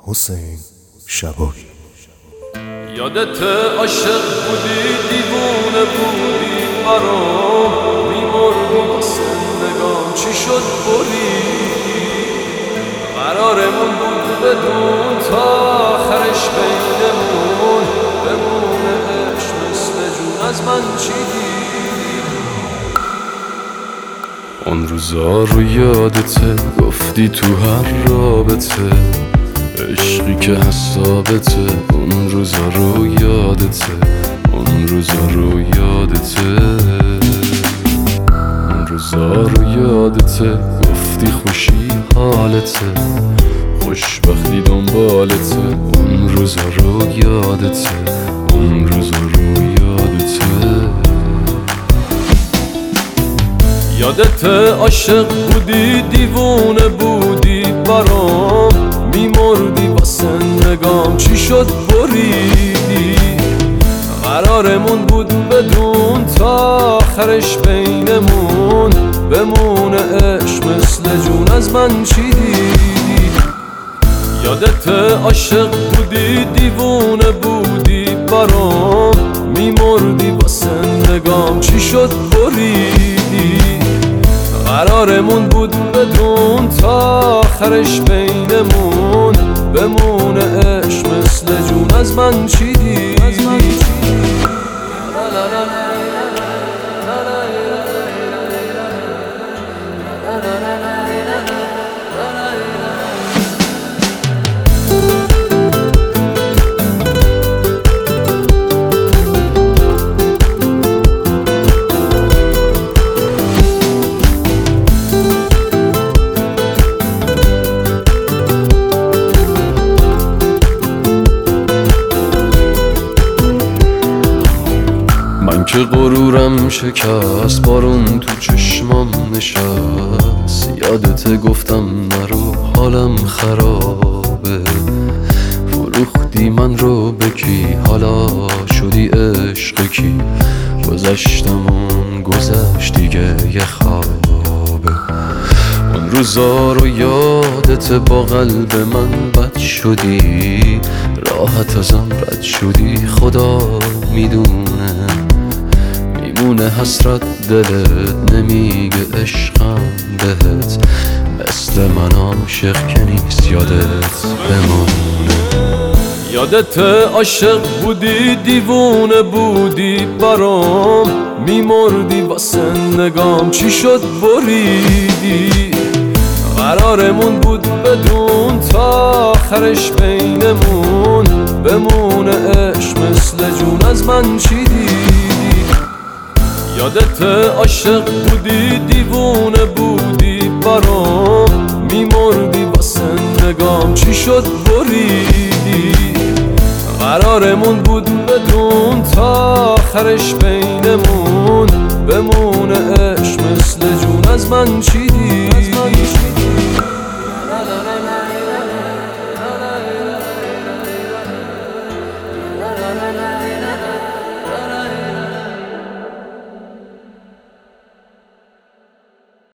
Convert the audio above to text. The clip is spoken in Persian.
حسین شبایی. یادت عاشق بودی، دیوونه بودی برام، میمردی واسه نگام چی شد بری. قرارمون بود بدون تا آخرش بینمون بمونه عشق مثل جون از من چیدی. اون روزا رو یادته گفتی تو هر رابطه عشقی که حسابته. اون روزا رو یادته، اون روزا رو یادته، اون روزا رو یادته گفتی خوشی حالته، خوشبختی دنبالته. اون روزا رو یادته، اون روزا رو یادته. یادت عاشق بودی، دیوونه بودی برام، میمردی واسه نگام چی شد بریدی. قرارمون بود بدون تا آخرش بینمون بمونه عشق مثل جون از من چیدی. یادت عاشق بودی، دیوونه بودی برام، میمردی واسه نگام چی شد بریدی. قرارمون بود بدون تا آخرش بینمون بمونه عشق مثل جون از من چیدی. من که غرورم شکست، بارون تو چشمام نشست. یادت گفتم نرو حالم خرابه، فروختی من رو به کی، حالا شدی عشق کی. گذشتمون گذشت دیگه یه خوابه. اون روزا رو یادت با قلب من بد شدی، راحت ازم رد شدی. خدا میدونه میمونه حسرت دلت، نمیگه عشقم بهت. مثل من عاشق که نیست یادت بمونه. یادت عاشق بودی، دیوونه بودی برام، میمردی واسه نگام چی شد بریدی. قرارمون بود بدون تا آخرش بینمون بمونه عشق مثل جون از من چیدی. یادت عاشق بودی، دیوونه بودی برام، میمردی واسه نگام چی شد بریدی. قرارمون بود بدون تا آخرش بینمون بمونه عشق مثل جون از من چیدی.